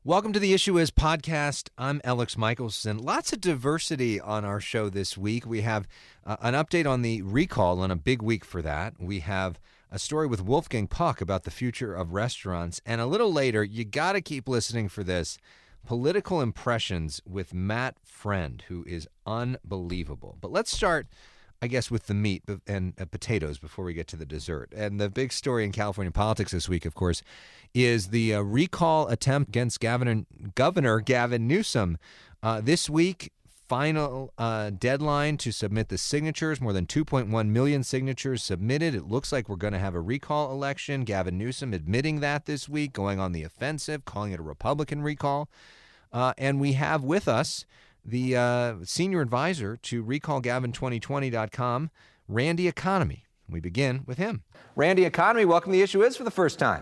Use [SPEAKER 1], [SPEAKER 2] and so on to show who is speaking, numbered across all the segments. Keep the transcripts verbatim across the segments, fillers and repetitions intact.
[SPEAKER 1] Welcome to the Issue Is podcast. I'm Alex Michelson. Lots of diversity on our show this week. We have uh, an update on the recall and a big week for that. We have a story with Wolfgang Puck about the future of restaurants. And a little later, you got to keep listening for this, Political Impressions with Matt Friend, who is unbelievable. But let's start, I guess, with the meat and uh, potatoes before we get to the dessert. And the big story in California politics this week, of course, is the uh, recall attempt against Gavin, Governor Gavin Newsom. Uh, this week, final uh, deadline to submit the signatures, more than two point one million signatures submitted. It looks like we're going to have a recall election. Gavin Newsom admitting that this week, going on the offensive, calling it a Republican recall. Uh, and we have with us the uh, senior advisor to recall gavin twenty twenty dot com, Randy Economy. We begin with him. Randy Economy, welcome to The Issue Is for the first time.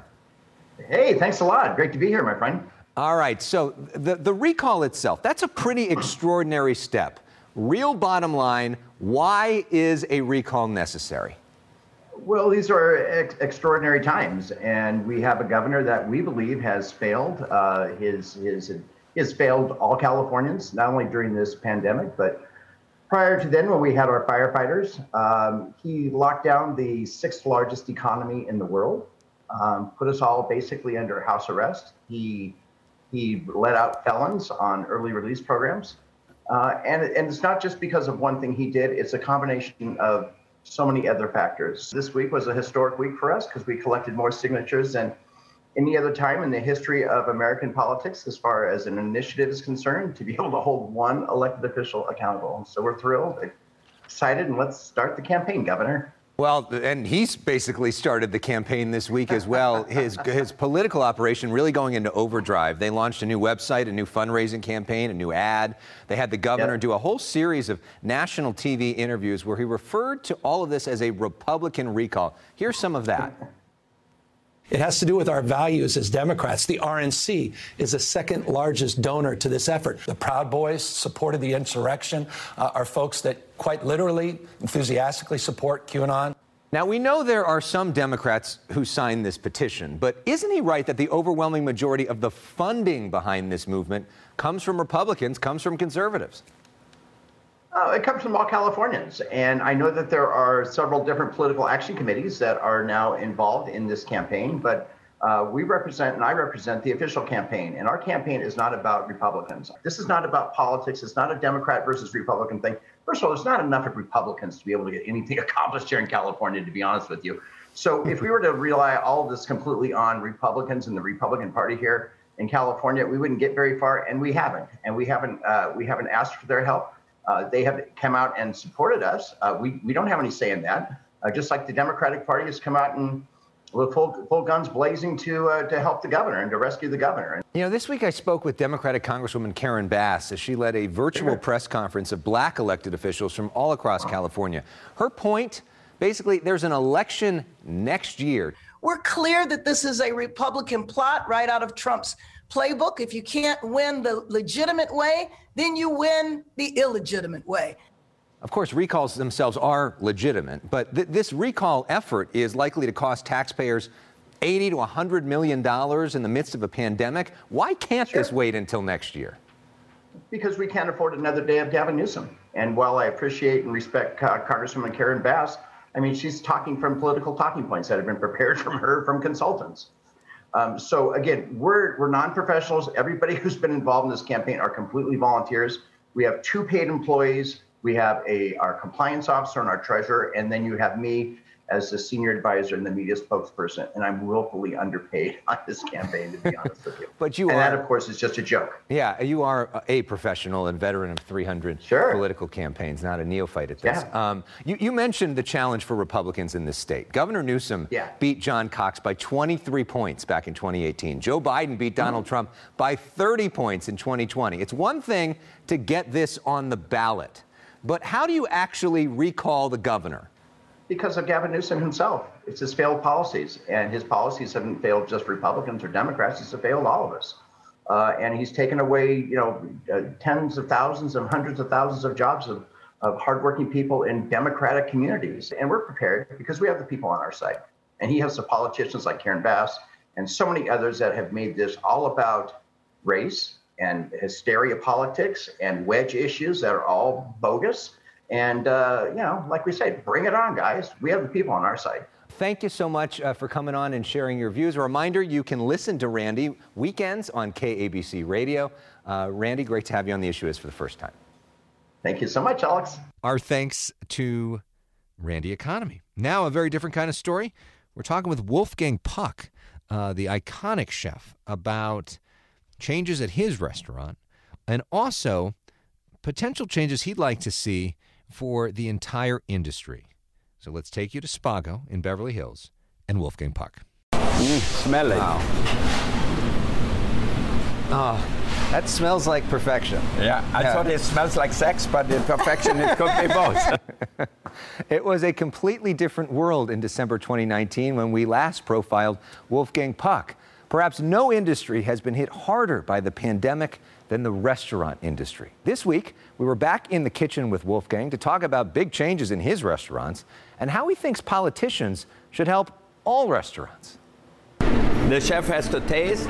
[SPEAKER 2] Hey, thanks a lot. Great to be here, my friend.
[SPEAKER 1] All right, so the, the recall itself, that's a pretty extraordinary step. Real bottom line, why is a recall necessary?
[SPEAKER 2] Well, these are ex- extraordinary times, and we have a governor that we believe has failed. Uh, his his has failed all Californians, not only during this pandemic, but prior to then when we had our firefighters. Um, he locked down the sixth largest economy in the world, um, put us all basically under house arrest. He he let out felons on early release programs. Uh, and, and it's not just because of one thing he did, it's a combination of so many other factors. This week was a historic week for us because we collected more signatures than any other time in the history of American politics as far as an initiative is concerned, to be able to hold one elected official accountable. So we're thrilled, excited, and let's start the campaign, Governor.
[SPEAKER 1] Well, and he's basically started the campaign this week as well. His his political operation really going into overdrive. They launched a new website, a new fundraising campaign, a new ad. They had the governor yep. do a whole series of national T V interviews where he referred to all of this as a Republican recall. Here's some of that.
[SPEAKER 3] It has to do with our values as Democrats. The R N C is the second largest donor to this effort. The Proud Boys supported the insurrection, uh, are folks that quite literally, enthusiastically support QAnon.
[SPEAKER 1] Now, we know there are some Democrats who signed this petition, but isn't he right that the overwhelming majority of the funding behind this movement comes from Republicans, comes from conservatives?
[SPEAKER 2] Uh, it comes from all Californians, and I know that there are several different political action committees that are now involved in this campaign, but uh, we represent, and I represent, the official campaign, and our campaign is not about Republicans. This is not about politics. It's not a Democrat versus Republican thing. First of all, there's not enough of Republicans to be able to get anything accomplished here in California, to be honest with you. So if we were to rely all of this completely on Republicans and the Republican Party here in California, we wouldn't get very far, and we haven't, and we haven't, uh, we haven't asked for their help. Uh, they have come out and supported us. Uh, we, we don't have any say in that. Uh, just like the Democratic Party has come out and with full, full guns blazing to uh, to help the governor and to rescue the governor.
[SPEAKER 1] You know, this week I spoke with Democratic Congresswoman Karen Bass as she led a virtual sure. press conference of black elected officials from all across California. Her point, basically, there's an election next year.
[SPEAKER 4] We're clear that this is a Republican plot right out of Trump's playbook. If you can't win the legitimate way, then you win the illegitimate way.
[SPEAKER 1] Of course, recalls themselves are legitimate, but th- this recall effort is likely to cost taxpayers eighty to one hundred million dollars in the midst of a pandemic. Why can't sure. this wait until next year?
[SPEAKER 2] Because we can't afford another day of Gavin Newsom. And while I appreciate and respect uh, Congresswoman Karen Bass, I mean, she's talking from political talking points that have been prepared from her from consultants. Um, so again, we're we're non-professionals. Everybody who's been involved in this campaign are completely volunteers. We have two paid employees. We have a our compliance officer and our treasurer, and then you have me as the senior advisor and the media spokesperson, and I'm willfully underpaid on this campaign, to be honest with you.
[SPEAKER 1] But you
[SPEAKER 2] and
[SPEAKER 1] are,
[SPEAKER 2] that, of course, is just a joke.
[SPEAKER 1] Yeah, you are a professional and veteran of three hundred
[SPEAKER 2] sure.
[SPEAKER 1] political campaigns, not a neophyte at this.
[SPEAKER 2] Yeah.
[SPEAKER 1] Um, you, you mentioned the challenge for Republicans in this state. Governor Newsom
[SPEAKER 2] yeah.
[SPEAKER 1] beat John Cox by twenty-three points back in twenty eighteen. Joe Biden beat Donald mm-hmm. Trump by thirty points in twenty twenty. It's one thing to get this on the ballot, but how do you actually recall the governor?
[SPEAKER 2] Because of Gavin Newsom himself. It's his failed policies, and his policies haven't failed just Republicans or Democrats. It's failed all of us. Uh, and he's taken away, you know, uh, tens of thousands and hundreds of thousands of jobs of, of hardworking people in Democratic communities. And we're prepared because we have the people on our side. And he has the politicians like Karen Bass and so many others that have made this all about race and hysteria politics and wedge issues that are all bogus. And, uh, you know, like we said, bring it on, guys. We have the people on our side.
[SPEAKER 1] Thank you so much uh, for coming on and sharing your views. A reminder, you can listen to Randy weekends on K A B C Radio. Uh, Randy, great to have you on The Issue Is for the first time.
[SPEAKER 2] Thank you so much, Alex.
[SPEAKER 1] Our thanks to Randy Economy. Now, a very different kind of story. We're talking with Wolfgang Puck, uh, the iconic chef, about changes at his restaurant and also potential changes he'd like to see for the entire industry. So let's take you to Spago in Beverly Hills and Wolfgang Puck.
[SPEAKER 5] Mm, smell it.
[SPEAKER 1] Wow. Oh, that smells like perfection.
[SPEAKER 5] Yeah, I
[SPEAKER 1] Yeah.
[SPEAKER 5] thought it smells like sex, but in perfection it could be both.
[SPEAKER 1] It was a completely different world in December twenty nineteen when we last profiled Wolfgang Puck. Perhaps no industry has been hit harder by the pandemic than the restaurant industry. This week, we were back in the kitchen with Wolfgang to talk about big changes in his restaurants and how he thinks politicians should help all restaurants.
[SPEAKER 5] The chef has to taste.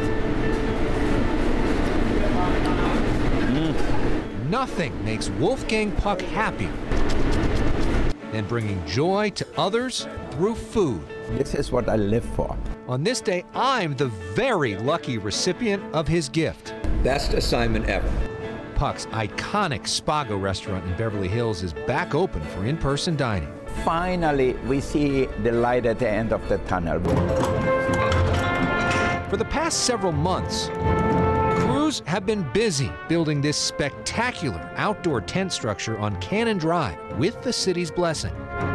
[SPEAKER 1] Mm. Nothing makes Wolfgang Puck happy than bringing joy to others through food.
[SPEAKER 5] This is what I live for.
[SPEAKER 1] On this day, I'm the very lucky recipient of his gift.
[SPEAKER 6] Best assignment ever.
[SPEAKER 1] Puck's iconic Spago restaurant in Beverly Hills is back open for in-person dining.
[SPEAKER 5] Finally, we see the light at the end of the tunnel.
[SPEAKER 1] For the past several months, crews have been busy building this spectacular outdoor tent structure on Cannon Drive with the city's blessing.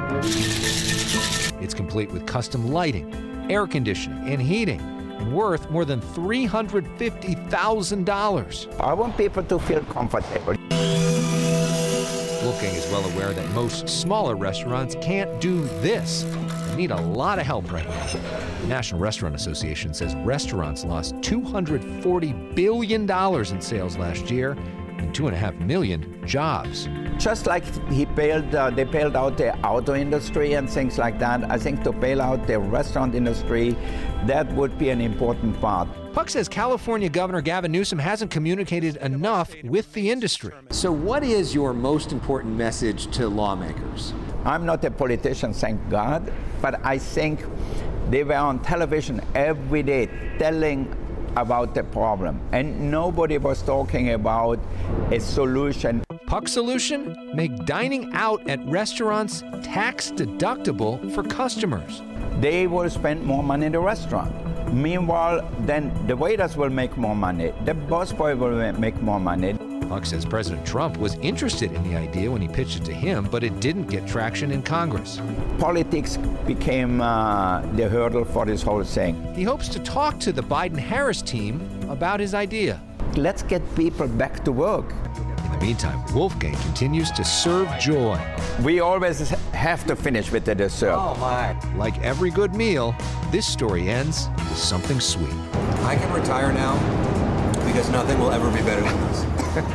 [SPEAKER 1] It's complete with custom lighting, air conditioning, and heating, and worth more than three hundred fifty thousand dollars.
[SPEAKER 5] I want people to feel comfortable.
[SPEAKER 1] Wolfgang is well aware that most smaller restaurants can't do this. They need a lot of help right now. The National Restaurant Association says restaurants lost two hundred forty billion dollars in sales last year and two and a half million jobs.
[SPEAKER 5] Just like he bailed, uh, they bailed out the auto industry and things like that, I think to bail out the restaurant industry, that would be an important part.
[SPEAKER 1] Puck says California Governor Gavin Newsom hasn't communicated enough with the industry. So what is your most important message to lawmakers?
[SPEAKER 5] I'm not a politician, thank God, but I think they were on television every day telling about the problem, and nobody was talking about a solution.
[SPEAKER 1] Puck's solution? Make dining out at restaurants tax deductible for customers.
[SPEAKER 5] They will spend more money in the restaurant. Meanwhile, then the waiters will make more money. The busboy will make more money.
[SPEAKER 1] Puck says President Trump was interested in the idea when he pitched it to him, but it didn't get traction in Congress.
[SPEAKER 5] Politics became uh, the hurdle for this whole thing.
[SPEAKER 1] He hopes to talk to the Biden-Harris team about his idea.
[SPEAKER 5] Let's get people back to work.
[SPEAKER 1] In the meantime, Wolfgang continues to serve joy.
[SPEAKER 5] We always have to finish with the dessert.
[SPEAKER 1] Oh my. Like every good meal, this story ends with something sweet.
[SPEAKER 6] I can retire now because nothing will ever be better than this.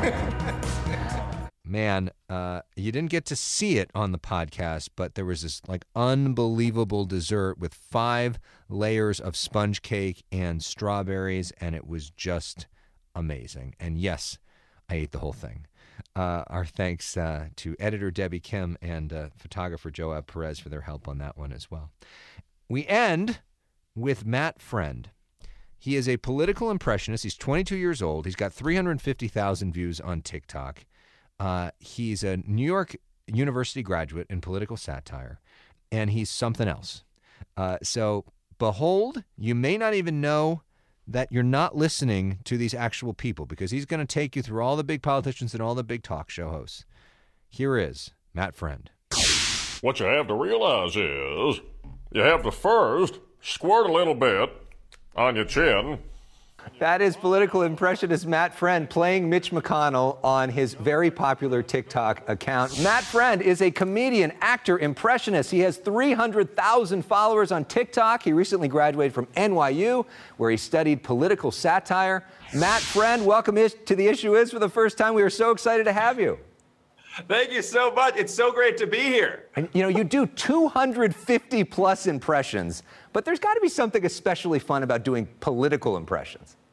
[SPEAKER 1] Man, uh, you didn't get to see it on the podcast, but there was this like unbelievable dessert with five layers of sponge cake and strawberries, and it was just amazing. And yes, I ate the whole thing. Uh, our thanks uh, to editor Debbie Kim and uh, photographer Joab Perez for their help on that one as well. We end with Matt Friend. He is a political impressionist. He's twenty-two years old. He's got three hundred fifty thousand views on TikTok. Uh, he's a New York University graduate in political satire, and he's something else. Uh, so behold, you may not even know that you're not listening to these actual people, because he's going to take you through all the big politicians and all the big talk show hosts. Here is Matt Friend.
[SPEAKER 7] What you have to realize is you have to first squirt a little bit on your chin.
[SPEAKER 1] That is political impressionist Matt Friend playing Mitch McConnell on his very popular TikTok account. Matt Friend is a comedian, actor, impressionist. He has three hundred thousand followers on TikTok. He recently graduated from N Y U, where he studied political satire. Matt Friend, welcome to The Issue Is for the first time. We are so excited to have you.
[SPEAKER 8] Thank you so much. It's so great to be here.
[SPEAKER 1] And, you know, you do two hundred fifty plus impressions, but there's got to be something especially fun about doing political impressions.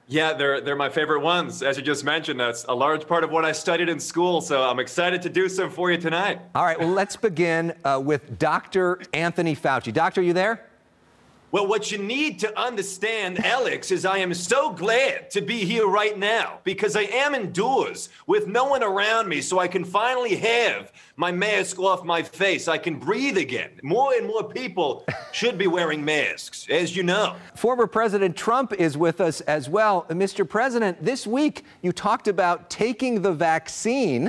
[SPEAKER 8] Yeah, they're they're my favorite ones. As you just mentioned, that's a large part of what I studied in school, so I'm excited to do some for you tonight.
[SPEAKER 1] All right, well, let's begin uh, with Doctor Anthony Fauci. Doctor, you there?
[SPEAKER 8] Well, what you need to understand, Alex, is I am so glad to be here right now because I am indoors with no one around me, so I can finally have my mask off my face. I can breathe again. More and more people should be wearing masks, as you know.
[SPEAKER 1] Former President Trump is with us as well. Mister President, this week you talked about taking the vaccine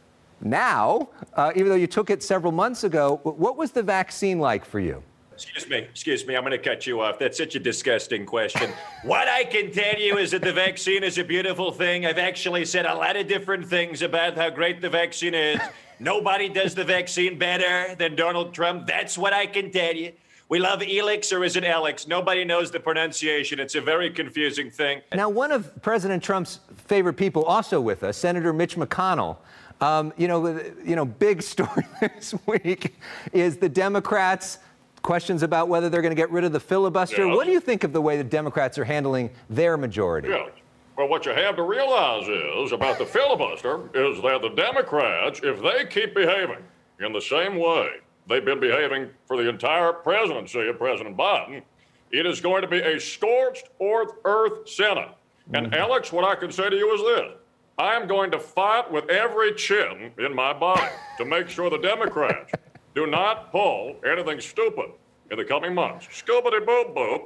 [SPEAKER 1] now, uh, even though you took it several months ago. What was the vaccine like for you?
[SPEAKER 8] Excuse me, excuse me, I'm going to cut you off. That's such a disgusting question. What I can tell you is that the vaccine is a beautiful thing. I've actually said a lot of different things about how great the vaccine is. Nobody does the vaccine better than Donald Trump. That's what I can tell you. We love Elix, or is it Alex? Nobody knows the pronunciation. It's a very confusing thing.
[SPEAKER 1] Now, one of President Trump's favorite people also with us, Senator Mitch McConnell, um, you know, you know, big story this week is the Democrats. Questions about whether they're going to get rid of the filibuster.
[SPEAKER 7] Yes.
[SPEAKER 1] What do you think of the way the Democrats are handling their majority?
[SPEAKER 7] Yes. Well, what you have to realize is about the filibuster is that the Democrats, if they keep behaving in the same way they've been behaving for the entire presidency of President Biden, it is going to be a scorched earth Senate. And mm-hmm. Alex, what I can say to you is this. I am going to fight with every chin in my body to make sure the Democrats do not pull anything stupid in the coming months. Scoobity-boop-boop.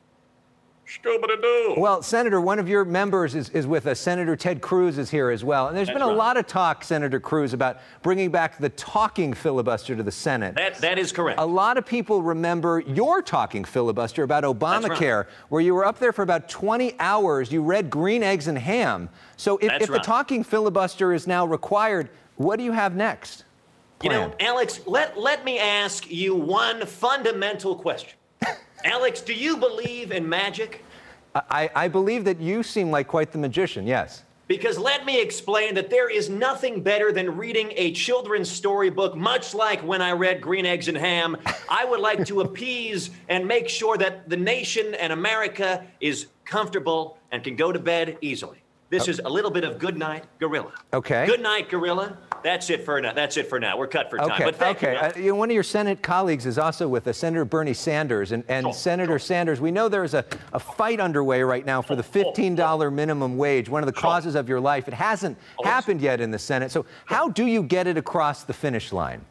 [SPEAKER 7] Scoobity-doo.
[SPEAKER 1] Well, Senator, one of your members is, is with us. Senator Ted Cruz is here as well. And there's
[SPEAKER 8] That's
[SPEAKER 1] been a
[SPEAKER 8] right.
[SPEAKER 1] lot of talk, Senator Cruz, about bringing back the talking filibuster to the Senate.
[SPEAKER 8] That, that is correct.
[SPEAKER 1] A lot of people remember your talking filibuster about Obamacare,
[SPEAKER 8] right.
[SPEAKER 1] where you were up there for about twenty hours. You read Green Eggs and Ham. So if, if
[SPEAKER 8] right.
[SPEAKER 1] the talking filibuster is now required, what do you have next?
[SPEAKER 8] You know, Alex, let, let me ask you one fundamental question. Alex, do you believe in magic?
[SPEAKER 1] I, I believe that you seem like quite the magician, yes.
[SPEAKER 8] Because let me explain that there is nothing better than reading a children's storybook, much like when I read Green Eggs and Ham. I would like to appease and make sure that the nation and America is comfortable and can go to bed easily. This is a little bit of Good Night, Gorilla.
[SPEAKER 1] Okay.
[SPEAKER 8] Good night, Gorilla. That's it for now. That's it for now. We're cut for time.
[SPEAKER 1] Okay.
[SPEAKER 8] But thank
[SPEAKER 1] okay.
[SPEAKER 8] you.
[SPEAKER 1] Uh, you know, one of your Senate colleagues is also with us, Senator Bernie Sanders. And, and
[SPEAKER 8] Sure,
[SPEAKER 1] Senator
[SPEAKER 8] sure.
[SPEAKER 1] Sanders, we know there's a, a fight underway right now for the fifteen dollars minimum wage, one of the causes of your life. It hasn't
[SPEAKER 8] Oh, yes.
[SPEAKER 1] happened yet in the Senate. So how do you get it across the finish line?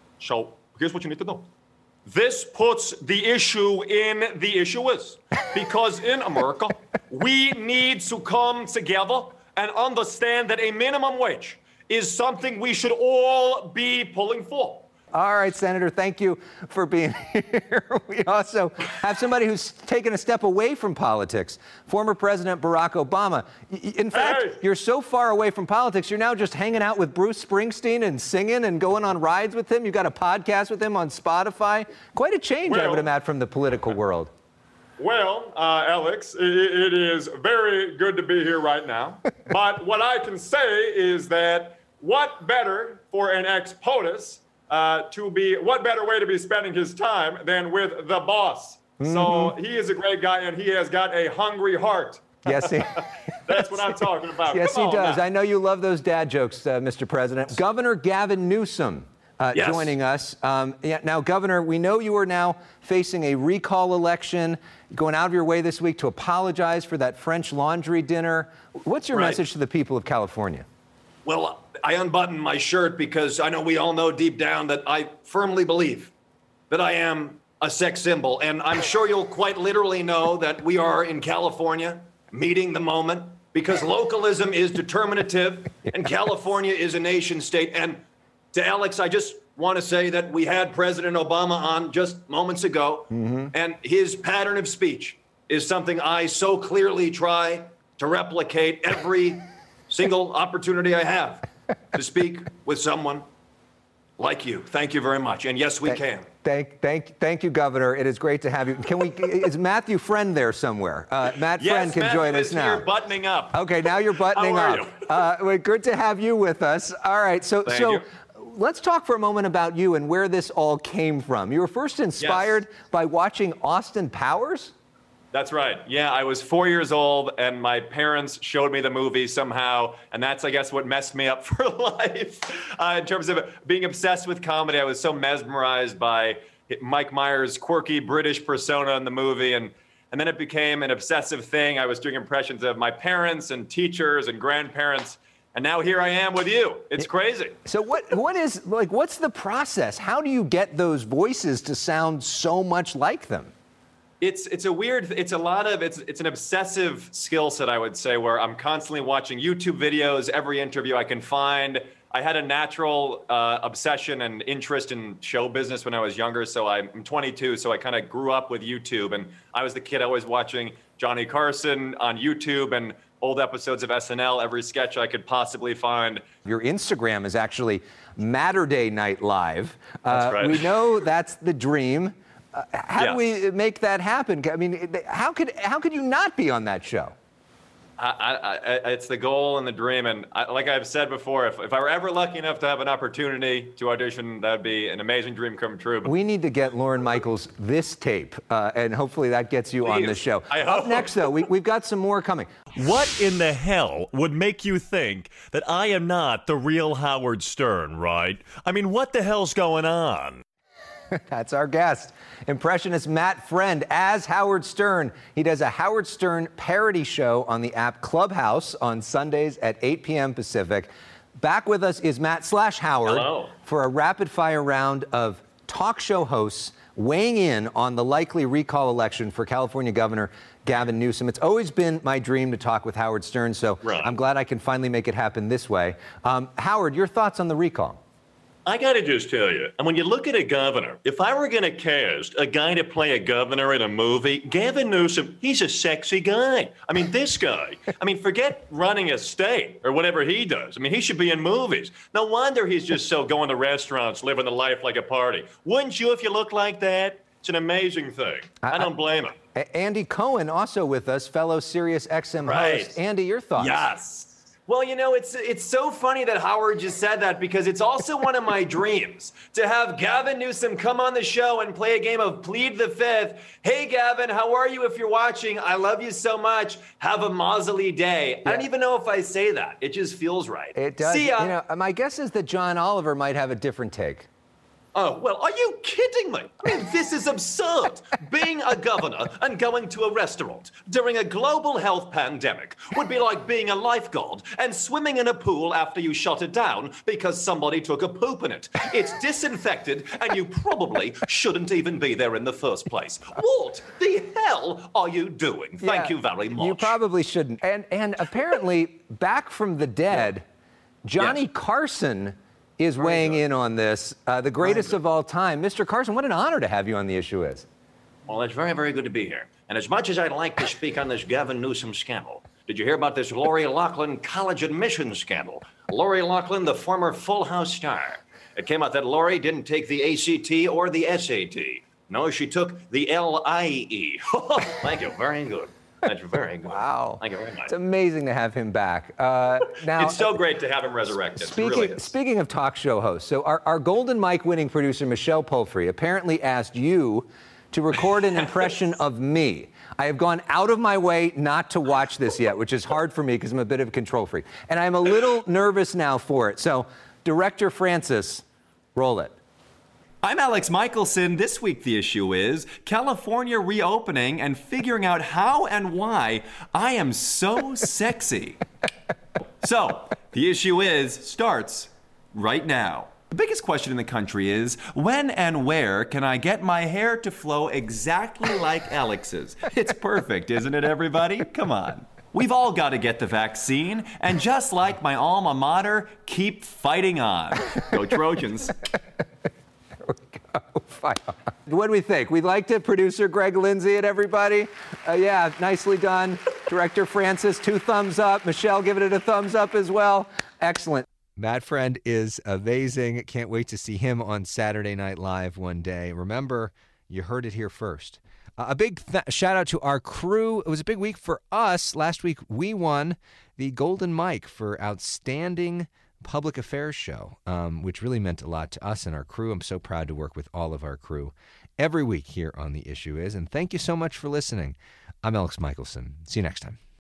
[SPEAKER 8] So here's what you need to know. This puts the issue in the issuers. Because in America, we need to come together and understand that a minimum wage is something we should all be pulling for.
[SPEAKER 1] All right, Senator, thank you for being here. We also have somebody who's taken a step away from politics, former President Barack Obama. In fact,
[SPEAKER 7] Hey.
[SPEAKER 1] you're so far away from politics, you're now just hanging out with Bruce Springsteen and singing and going on rides with him. You've got a podcast with him on Spotify. Quite a change, I
[SPEAKER 7] Well-
[SPEAKER 1] would imagine, from the political world.
[SPEAKER 7] Well, uh, Alex, it, it is very good to be here right now. But what I can say is that what better for an ex-POTUS uh, to be, what better way to be spending his time than with the boss? Mm-hmm. So he is a great guy, and he has got a hungry heart.
[SPEAKER 1] Yes, he,
[SPEAKER 7] That's what I'm talking about.
[SPEAKER 1] yes,
[SPEAKER 7] Come
[SPEAKER 1] he
[SPEAKER 7] on
[SPEAKER 1] does.
[SPEAKER 7] now.
[SPEAKER 1] I know you love those dad jokes, uh, Mister President. Governor Gavin Newsom. Uh,
[SPEAKER 8] Yes.
[SPEAKER 1] joining us. Um, yeah, now, Governor, we know you are now facing a recall election, going out of your way this week to apologize for that French Laundry dinner. What's your
[SPEAKER 8] Right.
[SPEAKER 1] message to the people of California?
[SPEAKER 8] Well, I unbuttoned my shirt because I know we all know deep down that I firmly believe that I am a sex symbol. And I'm sure you'll quite literally know that we are in California meeting the moment because localism is determinative and California is a nation state. And to Alex, I just want to say that we had President Obama on just moments ago, mm-hmm. and his pattern of speech is something I so clearly try to replicate every single opportunity I have to speak with someone like you. Thank you very much. And yes, we
[SPEAKER 1] Thank,
[SPEAKER 8] can.
[SPEAKER 1] Thank, thank, thank you, Governor. It is great to have you. Can we? Is Matthew Friend there somewhere? Uh, Matt
[SPEAKER 8] Yes,
[SPEAKER 1] Friend can
[SPEAKER 8] Matthew
[SPEAKER 1] join us
[SPEAKER 8] is
[SPEAKER 1] now.
[SPEAKER 8] here buttoning up.
[SPEAKER 1] Okay, now you're buttoning
[SPEAKER 8] How are
[SPEAKER 1] up. Uh, well, good to have you with us. All right, so
[SPEAKER 8] Thank
[SPEAKER 1] so.
[SPEAKER 8] you.
[SPEAKER 1] Let's talk for a moment about you and where this all came from. You were first inspired yes. by watching Austin Powers?
[SPEAKER 8] That's right. Yeah, I was four years old, and my parents showed me the movie somehow, and that's, I guess, what messed me up for life. Uh, in terms of being obsessed with comedy, I was so mesmerized by Mike Myers' quirky British persona in the movie, and and then it became an obsessive thing. I was doing impressions of my parents and teachers and grandparents, and now here I am with you. It's crazy.
[SPEAKER 1] So what what is, like, what's the process? How do you get those voices to sound so much like them?
[SPEAKER 8] It's it's a weird, it's a lot of, it's it's an obsessive skill set, I would say, where I'm constantly watching YouTube videos, every interview I can find. I had a natural uh, obsession and interest in show business when I was younger, so I'm twenty-two, so I kind of grew up with YouTube, and I was the kid always watching Johnny Carson on YouTube and old episodes of S N L, every sketch I could possibly find.
[SPEAKER 1] Your Instagram is actually Matterday Night Live.
[SPEAKER 8] That's
[SPEAKER 1] uh,
[SPEAKER 8] right.
[SPEAKER 1] We know that's the dream. Uh, how
[SPEAKER 8] Yes.
[SPEAKER 1] do we make that happen? I mean, how could how could you not be on that show?
[SPEAKER 8] I, I, I, it's the goal and the dream, and I, like I've said before, if, if I were ever lucky enough to have an opportunity to audition, that'd be an amazing dream come true. But
[SPEAKER 1] We need to get Lorne Michaels this tape, uh, and hopefully that gets you on
[SPEAKER 8] Please.
[SPEAKER 1] the show.
[SPEAKER 8] I
[SPEAKER 1] Up
[SPEAKER 8] hope.
[SPEAKER 1] next, though, we, we've got some more coming.
[SPEAKER 9] What in the hell would make you think that I am not the real Howard Stern, right? I mean, what the hell's going on?
[SPEAKER 1] That's our guest, impressionist Matt Friend as Howard Stern. He does a Howard Stern parody show on the app Clubhouse on Sundays at eight p.m. Pacific. Back with us is Matt slash Howard
[SPEAKER 8] Hello.
[SPEAKER 1] for a rapid-fire round of talk show hosts weighing in on the likely recall election for California Governor Gavin Newsom. It's always been my dream to talk with Howard Stern, so
[SPEAKER 7] Right.
[SPEAKER 1] I'm glad I can finally make it happen this way. Um, Howard, your thoughts on the recall?
[SPEAKER 7] I got to just tell you, and when you look at a governor, if I were going to cast a guy to play a governor in a movie, Gavin Newsom, he's a sexy guy. I mean, this guy, I mean, forget running a state or whatever he does. I mean, he should be in movies. No wonder he's just so going to restaurants, living the life like a party. Wouldn't you if you look like that? It's an amazing thing. I, I don't blame him.
[SPEAKER 1] A- Andy Cohen also with us, fellow Sirius X M
[SPEAKER 8] Right.
[SPEAKER 1] host. Andy, your thoughts?
[SPEAKER 8] Yes. Well, you know, it's it's so funny that Howard just said that, because it's also one of my dreams to have Gavin Newsom come on the show and play a game of Plead the Fifth. Hey, Gavin, how are you if you're watching? I love you so much. Have a mazel day. I don't even know if I say that. It just feels right.
[SPEAKER 1] It does.
[SPEAKER 8] See ya.
[SPEAKER 1] You know, my guess is that John Oliver might have a different take.
[SPEAKER 8] Oh, well, are you kidding me? I mean, this is absurd. Being a governor and going to a restaurant during a global health pandemic would be like being a lifeguard and swimming in a pool after you shut it down because somebody took a poop in it. It's disinfected, and you probably shouldn't even be there in the first place. What the hell are you doing? Thank
[SPEAKER 1] Yeah,
[SPEAKER 8] you very much.
[SPEAKER 1] You probably shouldn't. And and apparently, back from the dead, Johnny
[SPEAKER 8] Yes.
[SPEAKER 1] Carson is weighing in on this, uh, the greatest of all time. Mister Carson, what an honor to have you on The Issue Is.
[SPEAKER 10] Well, it's very, very good to be here. And as much as I'd like to speak on this Gavin Newsom scandal, did you hear about this Lori Loughlin college admissions scandal? Lori Loughlin, the former Full House star. It came out that Lori didn't take the A C T or the S A T. No, she took the L I E. Thank you. Very good. That's very good.
[SPEAKER 1] Wow.
[SPEAKER 10] Thank you very much.
[SPEAKER 1] It's amazing to have him back. Uh, now,
[SPEAKER 8] It's so great to have him resurrected. It
[SPEAKER 1] Speaking,
[SPEAKER 8] really is.
[SPEAKER 1] speaking of talk show hosts, so our, our Golden Mike winning producer, Michelle Palfrey, apparently asked you to record an impression of me. I have gone out of my way not to watch this yet, which is hard for me because I'm a bit of a control freak. And I'm a little nervous now for it. So, Director Francis, roll it.
[SPEAKER 11] I'm Alex Michelson. This week, the issue is California reopening and figuring out how and why I am so sexy. So, the issue is starts right now. The biggest question in the country is, when and where can I get my hair to flow exactly like Alex's? It's perfect, isn't it, everybody? Come on. We've all got to get the vaccine, and just like my alma mater, keep fighting on. Go Trojans.
[SPEAKER 1] What do we think? We liked it. Producer Greg Lindsay and everybody. Uh, yeah, nicely done. Director Francis, two thumbs up. Michelle giving it a thumbs up as well. Excellent. Matt Friend is amazing. Can't wait to see him on Saturday Night Live one day. Remember, you heard it here first. Uh, a big th- shout out to our crew. It was a big week for us. Last week, we won the Golden Mike for Outstanding Public Affairs Show, um, which really meant a lot to us and our crew. I'm so proud to work with all of our crew every week here on The Issue Is. And thank you so much for listening. I'm Alex Michelson. See you next time.